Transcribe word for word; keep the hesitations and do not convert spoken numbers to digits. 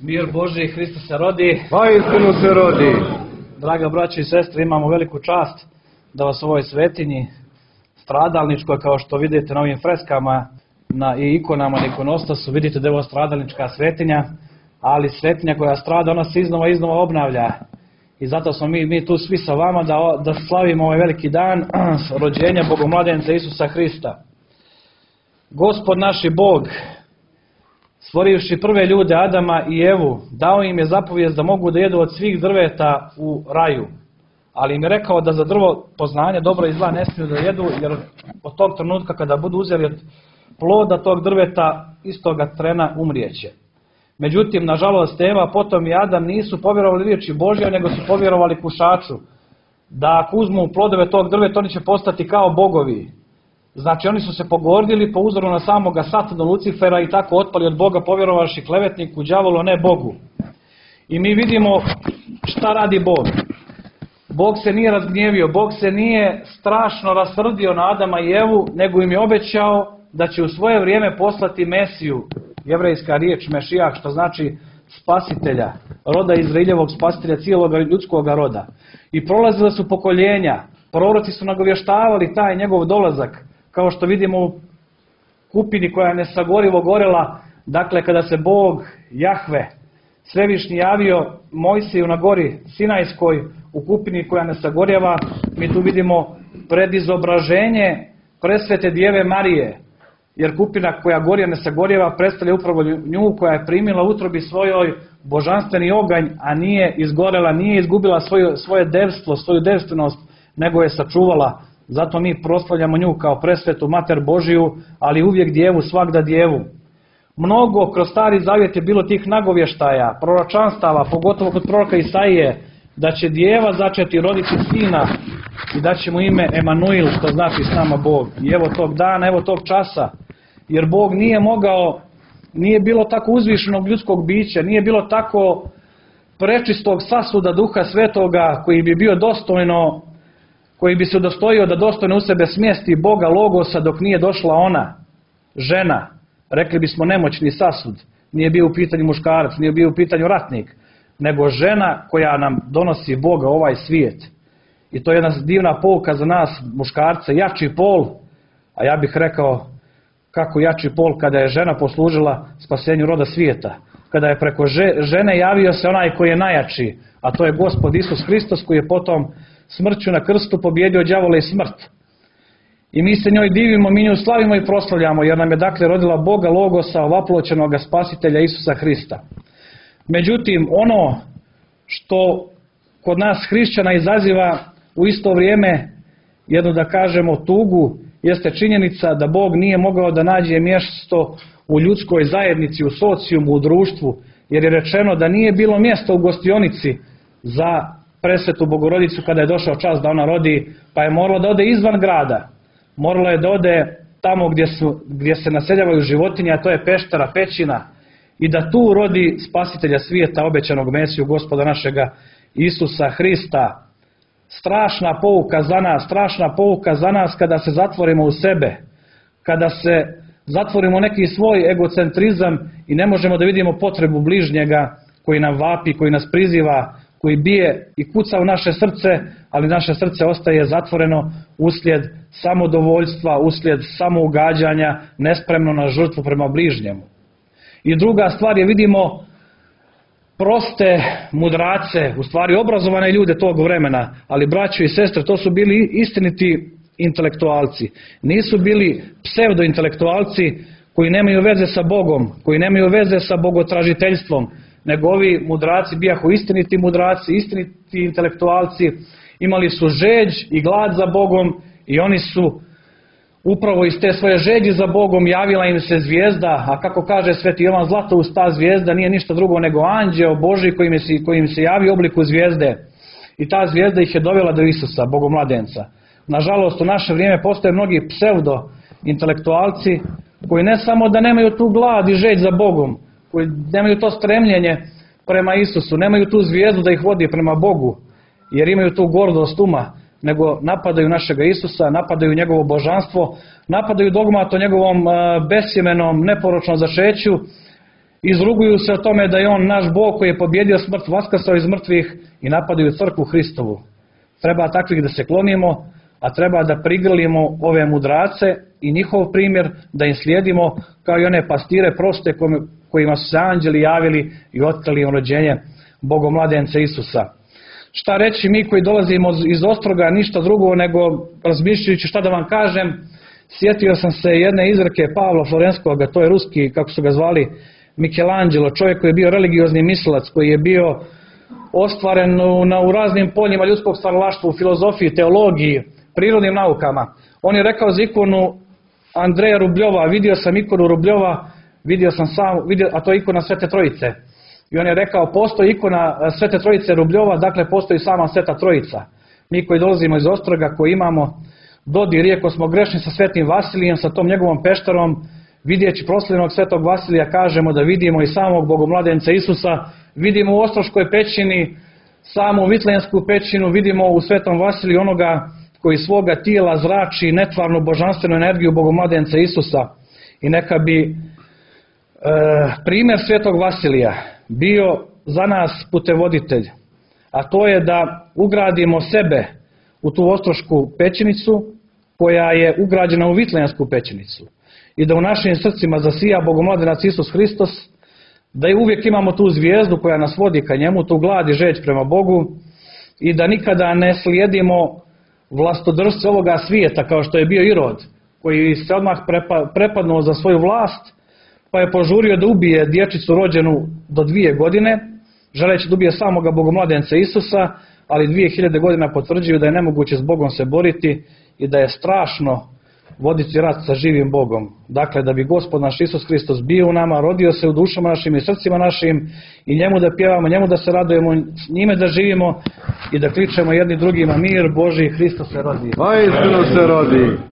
Mir Božji, Hristos se rodi. Vaistinu se rodi. Draga braće i sestre, imamo veliku čast da vas u ovoj svetinji stradalničkoj, kao što vidite na ovim freskama na, i ikonama na ikonostasu, vidite da je ovo stradalnička svetinja, ali svetinja koja strada, ona se iznova iznova obnavlja. I zato smo mi, mi tu svi sa vama da, da slavimo ovaj veliki dan rođenja Bogomladenca Isusa Hrista. Gospod naš i Bog, stvorivši prve ljude Adama i Evu, dao im je zapovijest da mogu da jedu od svih drveta u raju. Ali im je rekao da za drvo poznanja dobra i zla ne smiju da jedu, jer od tog trenutka kada budu uzeli od ploda tog drveta, istoga trena umrijeće. Međutim, nažalost, Eva, potom i Adam nisu povjerovali riječi Božje, nego su povjerovali kušaču. Da ako uzmu plodove tog drveta, oni će postati kao bogovi. Znači, oni su se pogordili po uzoru na samoga Satana Lucifera i tako otpali od Boga, povjerovaši klevetniku, đavolu, a ne Bogu. I mi vidimo šta radi Bog. Bog se nije razgnjevio, Bog se nije strašno rasrdio na Adama i Evu, nego im je obećao da će u svoje vrijeme poslati Mesiju, jevrejska riječ Mešijah, što znači spasitelja, roda Izraeljevog, spasitelja cijelog ljudskog roda. I prolazile su pokoljenja, proroci su nagovještavali taj njegov dolazak, kao što vidimo u kupini koja je nesagorivo gorela, dakle kada se Bog, Jahve, Svevišnji javio Mojsiju na gori Sinajskoj, u kupini koja ne sagorjeva, mi tu vidimo predizobraženje presvete Djeve Marije, jer kupina koja gori ne sagorjeva predstavlja upravo nju koja je primila u utrobi svojoj božanstveni oganj, a nije izgorela, nije izgubila svoje, svoje devstvo, svoju devstvenost, nego je sačuvala. Zato mi proslavljamo nju kao presvetu Mater Božiju, ali uvijek djevu, svagda djevu. Mnogo kroz Stari Zavjet je bilo tih nagovještaja, proročanstava, pogotovo kod proroka Isaije, da će djeva začeti roditi sina i da će mu ime Emanuil, što znači s nama Bog. I evo tog dana, evo tog časa, jer Bog nije mogao, nije bilo tako uzvišenog ljudskog bića, nije bilo tako prečistog sasuda Duha Svetoga koji bi bio dostojno, koji bi se udostojio da dostojno u sebe smjesti Boga Logosa dok nije došla ona, žena, rekli bismo nemoćni sasud, nije bio u pitanju muškarac, nije bio u pitanju ratnik, nego žena koja nam donosi Boga u ovaj svijet. I to je jedna divna pouka za nas, muškarce, jači pol, a ja bih rekao kako jači pol kada je žena poslužila spasenju roda svijeta. Kada je preko žene javio se onaj koji je najjači, a to je Gospod Isus Hristos, koji je potom smrću na krstu pobjedio đavola i smrt. I mi se njoj divimo, mi nju slavimo i proslavljamo, jer nam je dakle rodila Boga Logosa, ovaploćenoga spasitelja Isusa Hrista. Međutim, ono što kod nas hrišćana izaziva u isto vrijeme jednu, da kažemo, tugu, jeste činjenica da Bog nije mogao da nađe mjesto u ljudskoj zajednici, u socijumu, u društvu, jer je rečeno da nije bilo mjesta u gostionici za presvetu Bogorodicu kada je došao čas da ona rodi, pa je morala da ode izvan grada. Morala je da ode tamo gdje, su, gdje se naseljavaju životinje, a to je peštera, pećina, i da tu rodi spasitelja svijeta, obećanog Mesiju, Gospoda našega Isusa Hrista. Strašna pouka za nas, strašna pouka za nas kada se zatvorimo u sebe, kada se zatvorimo neki svoj egocentrizam i ne možemo da vidimo potrebu bližnjega koji nam vapi, koji nas priziva, koji bije i kuca u naše srce, ali naše srce ostaje zatvoreno uslijed samodovoljstva, uslijed samougađanja, nespremno na žrtvu prema bližnjemu. I druga stvar je, vidimo proste mudrace, u stvari obrazovane ljude tog vremena, ali braćo i sestre, to su bili istiniti intelektualci. Nisu bili pseudointelektualci koji nemaju veze sa Bogom, koji nemaju veze sa bogotražiteljstvom, nego ovi mudraci bijahu istiniti mudraci, istiniti intelektualci, imali su žeđ i glad za Bogom i oni su upravo iz te svoje žeđi za Bogom javila im se zvijezda, a kako kaže Sveti Jovan Zlatoust, ta zvijezda nije ništa drugo nego anđeo Božji koji im se, koji im se javi u obliku zvijezde. I ta zvijezda ih je dovela do Isusa, Bogomladenca. Nažalost, u naše vrijeme postoje mnogi pseudo intelektualci koji ne samo da nemaju tu glad i žeđ za Bogom, koji nemaju to stremljenje prema Isusu, nemaju tu zvijezdu da ih vodi prema Bogu, jer imaju tu gordost uma, nego napadaju našega Isusa, napadaju njegovo božanstvo, napadaju dogmat o njegovom besjemenom, neporočnom začeću Izruguju se o tome da je on naš Bog koji je pobjedio smrt, vaskrsao iz mrtvih i napadaju crkvu Hristovu. Treba takvih da se klonimo, a treba da prigrlimo ove mudrace i njihov primjer da im slijedimo kao i one pastire proste kojima su se anđeli javili i otkrili rođenje Bogomladence Isusa. Šta reći mi koji dolazimo iz Ostroga, ništa drugo nego razmišljajući šta da vam kažem, sjetio sam se jedne izreke Pavla Florenskog, to je ruski, kako su ga zvali, Michelangelo, čovjek koji je bio religiozni mislilac, koji je bio ostvaren u, na, u raznim poljima ljudskog stvaralaštva, u filozofiji, teologiji, prirodnim naukama. On je rekao za ikonu Andreja Rubljova, vidio sam ikonu Rubljova, vidio sam sam, vidio, a to je ikona Svete Trojice. I on je rekao, postoji ikona Svete Trojice Rubljova, dakle postoji sama Sveta Trojica. Mi koji dolazimo iz Ostroga, koji imamo dodir, iako smo grešni sa Svetim Vasilijem, sa tom njegovom peštarom, vidjeći proslavljenog Svetog Vasilija, kažemo da vidimo i samog Bogomladenca Isusa, vidimo u Ostroškoj pećini samu Vitlensku pećinu, vidimo u Svetom Vasiliju onoga koji svoga tijela zrači netvarnu božanstvenu energiju Bogomladenca Isusa. I neka bi e, primjer Svetog Vasilija bio za nas putevoditelj, a to je da ugradimo sebe u tu Ostrošku pećinicu koja je ugrađena u Vitlensku pećinicu i da u našim srcima zasija Bogomladenac Isus Hristos, da i uvijek imamo tu zvijezdu koja nas vodi ka njemu, tu glad i žeđ prema Bogu i da nikada ne slijedimo vlastodržce ovoga svijeta kao što je bio Irod, koji se odmah prepadnuo za svoju vlast pa je požurio da ubije dječicu rođenu do dvije godine, želeći da ubije samoga Bogomladenca Isusa, ali dvije hiljade godina potvrđuju da je nemoguće s Bogom se boriti i da je strašno voditi rat sa živim Bogom. Dakle, da bi Gospod naš Isus Hristos bio u nama, rodio se u dušama našim i srcima našim i njemu da pjevamo, njemu da se radujemo, s njime da živimo i da kličemo jedni drugima mir Božji, Hristos se rodi. Vajstinu se rodi.